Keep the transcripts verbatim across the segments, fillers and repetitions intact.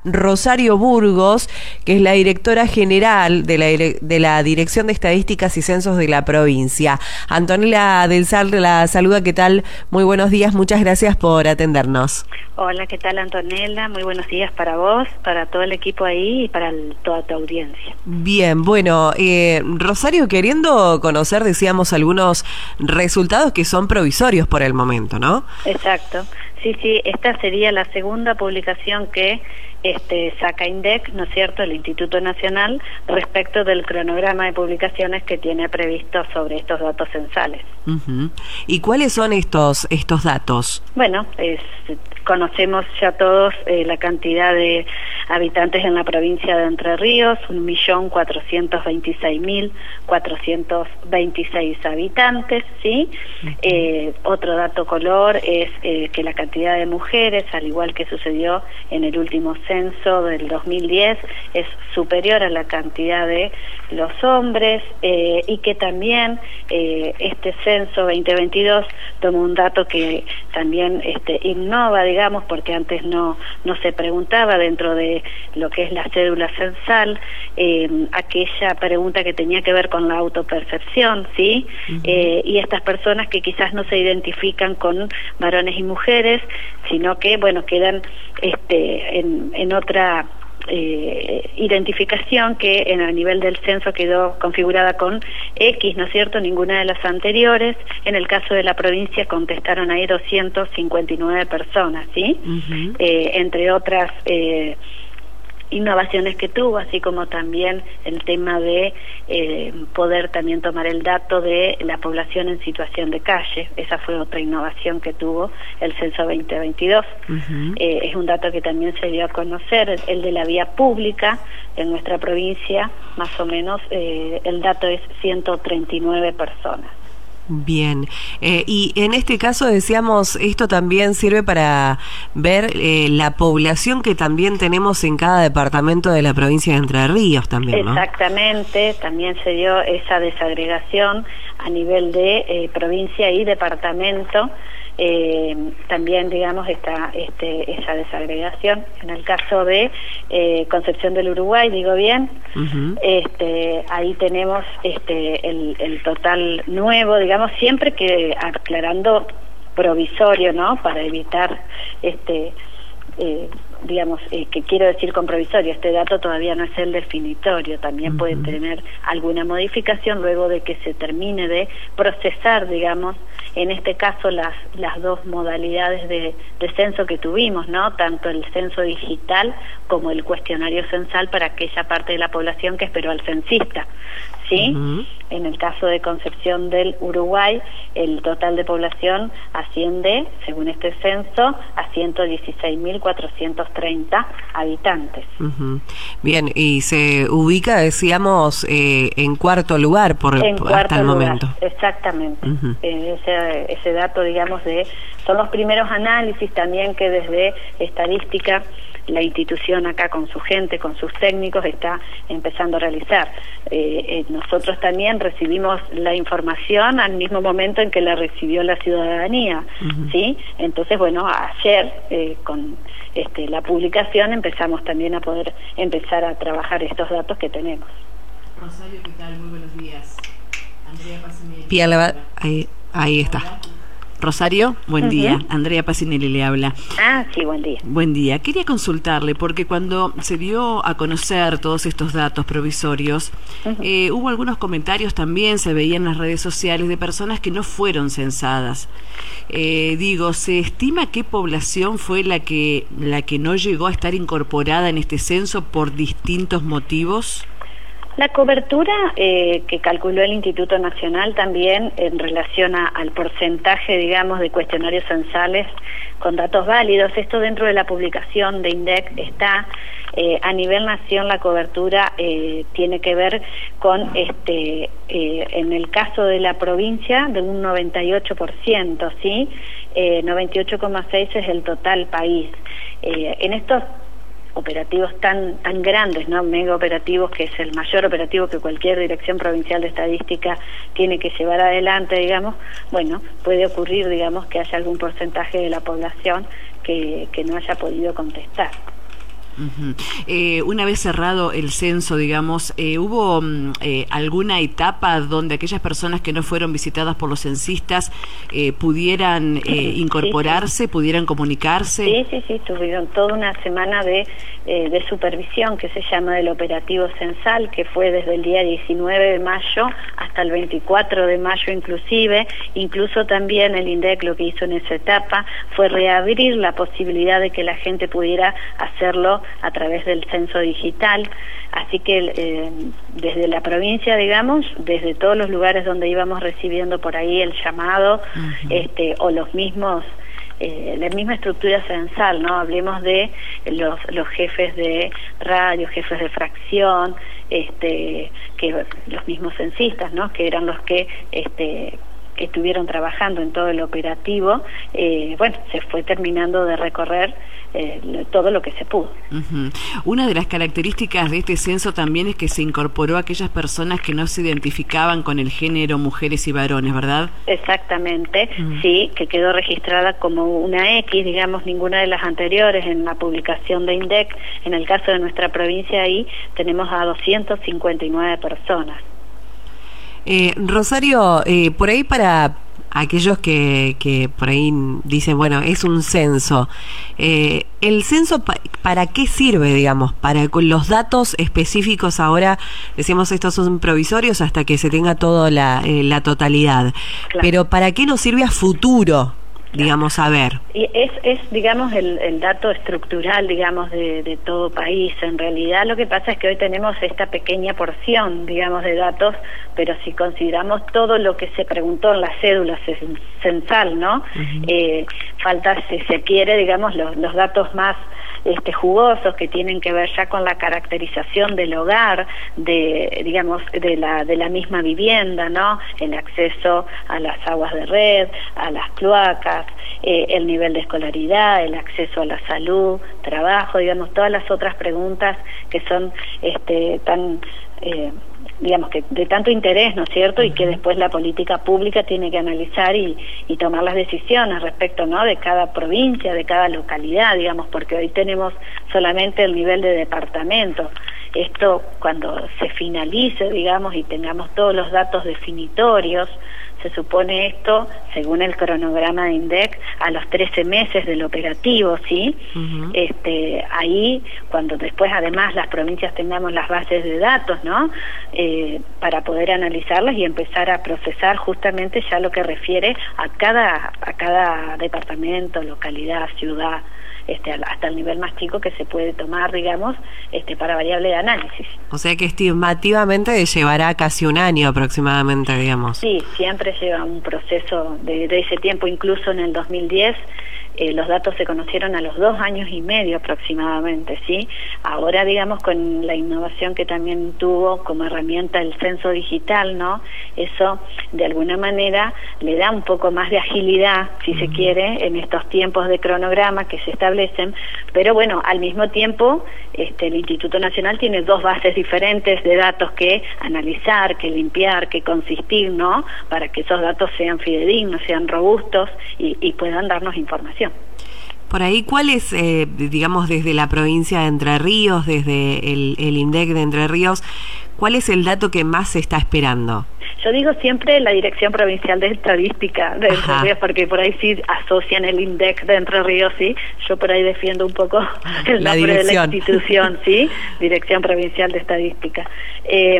Rosario Burgos, que es la directora general de la, de la Dirección de Estadísticas y Censos de la provincia. Antonella del Sal la saluda, ¿qué tal? Muy buenos días, muchas gracias por atendernos. Hola, ¿qué tal, Antonella? Muy buenos días para vos, para todo el equipo ahí y para el, toda tu audiencia. Bien, bueno, eh, Rosario, queriendo conocer, decíamos, algunos resultados que son provisorios por el momento, ¿no? Exacto. Sí, sí, esta sería la segunda publicación que este, saca INDEC, ¿no es cierto?, el Instituto Nacional, respecto del cronograma de publicaciones que tiene previsto sobre estos datos censales. Uh-huh. ¿Y cuáles son estos estos datos? Bueno, es, conocemos ya todos eh, la cantidad de habitantes en la provincia de Entre Ríos, un millón cuatrocientos veintiséis mil cuatrocientos veintiséis habitantes, ¿sí? Uh-huh. Eh, otro dato color es eh, que la cantidad de mujeres, al igual que sucedió en el último censo del dos mil diez, es superior a la cantidad de los hombres, eh, y que también eh, este censo veinte veintidós toma un dato que también este, innova, digamos, porque antes no, no se preguntaba dentro de lo que es la cédula censal, eh, aquella pregunta que tenía que ver con la autopercepción, ¿sí? Uh-huh. Eh, y estas personas que quizás no se identifican con varones y mujeres, sino que, bueno, quedan este, en, en otra eh, identificación que en a nivel del censo quedó configurada con X, ¿no es cierto?, ninguna de las anteriores. En el caso de la provincia contestaron ahí doscientas cincuenta y nueve personas, ¿sí? Uh-huh. Eh, entre otras eh, innovaciones que tuvo, así como también el tema de eh, poder también tomar el dato de la población en situación de calle. Esa fue otra innovación que tuvo el censo veinte veintidós. Uh-huh. Eh, es un dato que también se dio a conocer, el de la vía pública en nuestra provincia, más o menos eh, el dato es ciento treinta y nueve personas. Bien, eh, y en este caso decíamos, esto también sirve para ver eh, la población que también tenemos en cada departamento de la provincia de Entre Ríos también, ¿no? Exactamente, también se dio esa desagregación a nivel de eh, provincia y departamento. Eh, también, digamos, está este, esa desagregación. En el caso de eh, Concepción del Uruguay, digo bien, uh-huh. este, ahí tenemos este, el, el total nuevo, digamos, siempre que aclarando provisorio, ¿no?, para evitar este eh, digamos, eh, que quiero decir con provisorio, este dato todavía no es el definitorio, también uh-huh. puede tener alguna modificación luego de que se termine de procesar, digamos, en este caso las las dos modalidades de, de censo que tuvimos, ¿no?, tanto el censo digital como el cuestionario censal para aquella parte de la población que esperó al censista, ¿sí? Uh-huh. En el caso de Concepción del Uruguay, el total de población asciende, según este censo, a ciento dieciséis mil cuatrocientos treinta habitantes. Uh-huh. Bien, y se ubica, decíamos, eh, en cuarto lugar por en hasta cuarto el lugar, momento. Exactamente. Uh-huh. Eh, ese, ese dato, digamos, de son los primeros análisis también que desde estadística la institución acá con su gente, con sus técnicos, está empezando a realizar. Eh, eh, nosotros también recibimos la información al mismo momento en que la recibió la ciudadanía, uh-huh. ¿sí? Entonces, bueno, ayer eh, con este, la publicación empezamos también a poder empezar a trabajar estos datos que tenemos. Rosario, ¿qué tal? Muy buenos días. Andrea Pacinelli. Pialaba, ahí, ahí está. Hola. Rosario, buen uh-huh. día. Andrea Pacinelli le habla. Ah, sí, buen día. Buen día. Quería consultarle, porque cuando se dio a conocer todos estos datos provisorios, uh-huh. eh, hubo algunos comentarios también, se veía en las redes sociales, de personas que no fueron censadas. Eh, digo, ¿se estima qué población fue la que, la que no llegó a estar incorporada en este censo por distintos motivos? La cobertura eh, que calculó el Instituto Nacional también en relación a, al porcentaje, digamos, de cuestionarios censales con datos válidos, esto dentro de la publicación de INDEC está, eh, a nivel nación la cobertura eh, tiene que ver con, este eh, en el caso de la provincia, de un noventa y ocho por ciento, ¿sí? Eh, noventa y ocho coma seis es el total país. Eh, en estos operativos tan tan grandes, ¿no?, mega operativos, que es el mayor operativo que cualquier dirección provincial de estadística tiene que llevar adelante, digamos, bueno, puede ocurrir, digamos, que haya algún porcentaje de la población que, que no haya podido contestar. Uh-huh. Eh, una vez cerrado el censo, digamos, eh, ¿hubo eh, alguna etapa donde aquellas personas que no fueron visitadas por los censistas eh, pudieran eh, incorporarse, sí, sí. pudieran comunicarse? Sí, sí, sí, tuvieron toda una semana de, eh, de supervisión que se llama del operativo censal, que fue desde el día diecinueve de mayo hasta el veinticuatro de mayo inclusive. Incluso también el INDEC lo que hizo en esa etapa fue reabrir la posibilidad de que la gente pudiera hacerlo a través del censo digital, así que eh, desde la provincia, digamos, desde todos los lugares donde íbamos recibiendo por ahí el llamado, uh-huh. este, o los mismos, eh, la misma estructura censal, ¿no? Hablemos de los, los jefes de radio, jefes de fracción, este, que los mismos censistas, ¿no? Que eran los que este, que estuvieron trabajando en todo el operativo, eh, bueno, se fue terminando de recorrer eh, todo lo que se pudo. Uh-huh. Una de las características de este censo también es que se incorporó a aquellas personas que no se identificaban con el género mujeres y varones, ¿verdad? Exactamente, uh-huh. sí, que quedó registrada como una X, digamos, ninguna de las anteriores en la publicación de INDEC. En el caso de nuestra provincia ahí tenemos a doscientas cincuenta y nueve personas. Eh, Rosario, eh, por ahí para aquellos que, que por ahí dicen, bueno, es un censo, eh, ¿el censo pa para qué sirve, digamos? Para los datos específicos ahora, decíamos, estos son provisorios hasta que se tenga toda la, eh, la totalidad, claro. Pero ¿para qué nos sirve a futuro? Digamos, a ver. Y es, es digamos, el, el dato estructural, digamos, de, de todo país. En realidad lo que pasa es que hoy tenemos esta pequeña porción, digamos, de datos, pero si consideramos todo lo que se preguntó en la cédula censal, ¿no? Uh-huh. eh, falta, si se quiere, digamos, los, los datos más este, jugosos que tienen que ver ya con la caracterización del hogar, de, digamos, de la, de la misma vivienda, ¿no? El acceso a las aguas de red, a las cloacas, eh, el nivel de escolaridad, el acceso a la salud, trabajo, digamos, todas las otras preguntas que son este, tan... Eh, digamos que de tanto interés, ¿no es cierto? Y que después la política pública tiene que analizar y, y tomar las decisiones respecto, ¿no? De cada provincia, de cada localidad, digamos, porque hoy tenemos solamente el nivel de departamento. Esto, cuando se finalice, digamos, y tengamos todos los datos definitorios, se supone esto, según el cronograma de INDEC, a los trece meses del operativo, ¿sí? Uh-huh. Este, ahí, cuando después además las provincias tengamos las bases de datos, ¿no? Eh, para poder analizarlas y empezar a procesar justamente ya lo que refiere a cada, a cada departamento, localidad, ciudad, este, hasta el nivel más chico que se puede tomar, digamos, este, para variable de análisis. O sea que estimativamente llevará casi un año aproximadamente, digamos. Sí, siempre lleva un proceso de, de ese tiempo. Incluso en el dos mil diez eh, los datos se conocieron a los dos años y medio aproximadamente, ¿sí? Ahora, digamos, con la innovación que también tuvo como herramienta el censo digital, ¿no? Eso, de alguna manera, le da un poco más de agilidad, si uh-huh. se quiere, en estos tiempos de cronograma que se establecen, pero bueno, al mismo tiempo, este, el Instituto Nacional tiene dos bases diferentes de datos que analizar, que limpiar, que consistir, ¿no? Para que esos datos sean fidedignos, sean robustos y, y puedan darnos información. Por ahí, ¿cuál es, eh, digamos, desde la provincia de Entre Ríos, desde el, el INDEC de Entre Ríos, cuál es el dato que más se está esperando? Yo digo siempre la Dirección Provincial de Estadística de Entre Ríos, porque por ahí sí asocian el INDEC de Entre Ríos, ¿sí? Yo por ahí defiendo un poco el la nombre dirección. de la institución, ¿sí? Dirección Provincial de Estadística. Eh,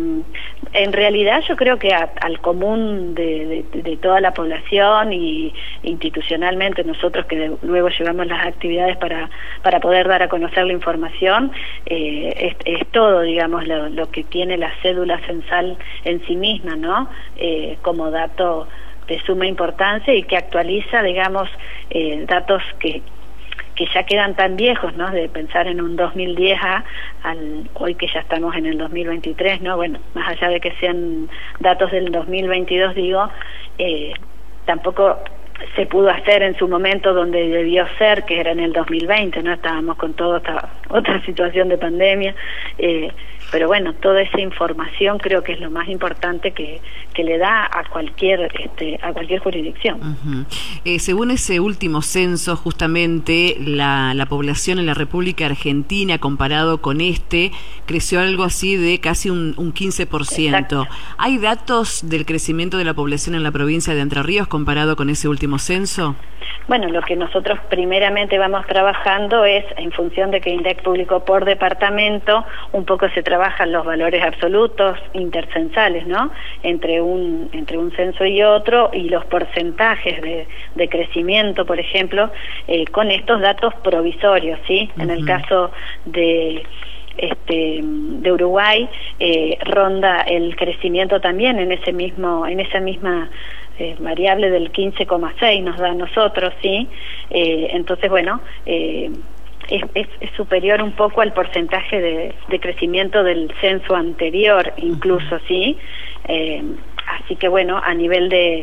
en realidad yo creo que a, al común de, de, de toda la población y institucionalmente nosotros que de, luego llevamos las actividades para, para poder dar a conocer la información, eh, es, es todo, digamos, lo, lo que tiene la cédula censal en sí misma, ¿no? Eh, como dato de suma importancia y que actualiza, digamos, eh, datos que que ya quedan tan viejos, ¿no? De pensar en un dos mil diez a al, hoy que ya estamos en el dos mil veintitrés, ¿no? Bueno, más allá de que sean datos del dos mil veintidós, digo, eh, tampoco se pudo hacer en su momento donde debió ser, que era en el dos mil veinte, ¿no? Estábamos con todo, estaba, otra situación de pandemia, eh, pero bueno, toda esa información creo que es lo más importante que, que le da a cualquier este, a cualquier jurisdicción. Uh-huh. Eh, según ese último censo, justamente la, la población en la República Argentina, comparado con este, creció algo así de casi un, un quince por ciento. Exacto. ¿Hay datos del crecimiento de la población en la provincia de Entre Ríos comparado con ese último censo? Bueno, lo que nosotros primeramente vamos trabajando es, en función de que INDEC publicó por departamento, un poco se trabajan los valores absolutos intercensales, ¿no? Entre un entre un censo y otro, y los porcentajes de, de crecimiento, por ejemplo, eh, con estos datos provisorios, ¿sí? Uh-huh. En el caso de este de Uruguay, eh, ronda el crecimiento también en ese mismo en esa misma Eh, variable del quince coma seis nos da a nosotros, ¿sí? Eh, entonces, bueno, eh, es, es, es superior un poco al porcentaje de, de crecimiento del censo anterior, incluso, ¿sí? Eh, así que, bueno, a nivel de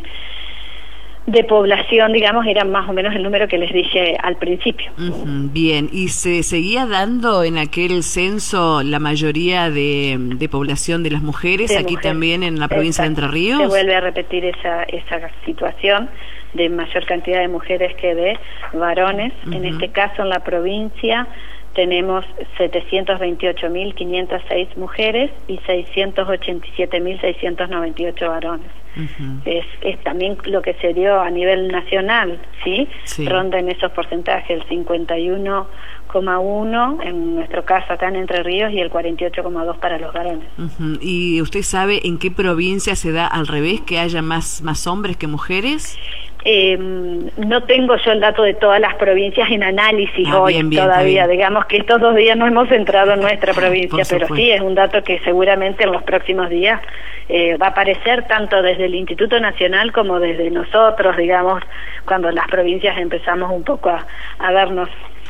de población, digamos, era más o menos el número que les dije al principio. Uh-huh, bien, ¿y se seguía dando en aquel censo la mayoría de, de población de las mujeres, de aquí mujeres. También en la provincia Exacto. de Entre Ríos? Se vuelve a repetir esa, esa situación de mayor cantidad de mujeres que de varones. Uh-huh. En este caso, en la provincia tenemos setecientos veintiocho mil quinientas seis mujeres y seiscientos ochenta y siete mil seiscientos noventa y ocho varones. Uh-huh. es, es también lo que se dio a nivel nacional, ¿sí? Sí. Ronda en esos porcentajes el cincuenta y uno coma uno en nuestro caso acá en Entre Ríos y el cuarenta y ocho coma dos para los varones. Uh-huh. ¿Y usted sabe en qué provincia se da al revés, que haya más, más hombres que mujeres? Eh, no tengo yo el dato de todas las provincias en análisis ah, hoy bien, bien, todavía, digamos que estos dos días no hemos entrado en nuestra provincia, pero sí es un dato que seguramente en los próximos días eh, va a aparecer tanto desde el Instituto Nacional como desde nosotros, digamos, cuando las provincias empezamos un poco a, a vernos.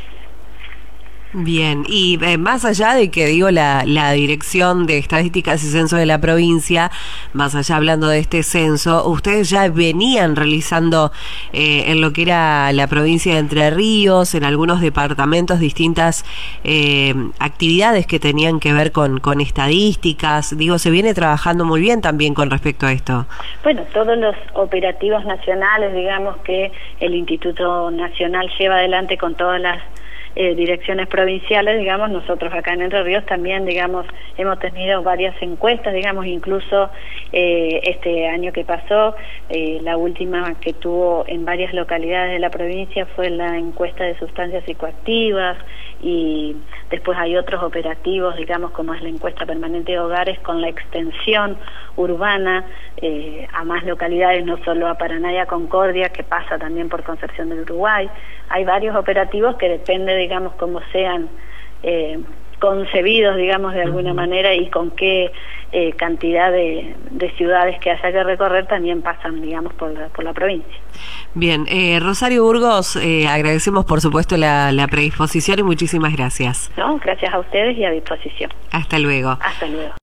Bien, y eh, más allá de que digo la, la Dirección de Estadísticas y Censo de la provincia, más allá hablando de este censo, ustedes ya venían realizando eh, en lo que era la provincia de Entre Ríos, en algunos departamentos, distintas eh, actividades que tenían que ver con, con estadísticas, digo, se viene trabajando muy bien también con respecto a esto. Bueno, todos los operativos nacionales, digamos, que el Instituto Nacional lleva adelante con todas las Eh, direcciones provinciales, digamos, nosotros acá en Entre Ríos también, digamos, hemos tenido varias encuestas, digamos, incluso eh, este año que pasó, eh, la última que tuvo en varias localidades de la provincia fue la encuesta de sustancias psicoactivas, y después hay otros operativos, digamos, como es la encuesta permanente de hogares con la extensión urbana eh, a más localidades, no solo a Paraná y a Concordia, que pasa también por Concepción del Uruguay. Hay varios operativos que depende, digamos, cómo sean eh, concebidos, digamos, de alguna uh-huh. manera, y con qué eh, cantidad de, de ciudades que haya que recorrer también pasan, digamos, por la, por la provincia. Bien, eh, Rosario Burgos, eh, agradecemos por supuesto la, la predisposición y muchísimas gracias. No, gracias a ustedes y a disposición. Hasta luego. Hasta luego.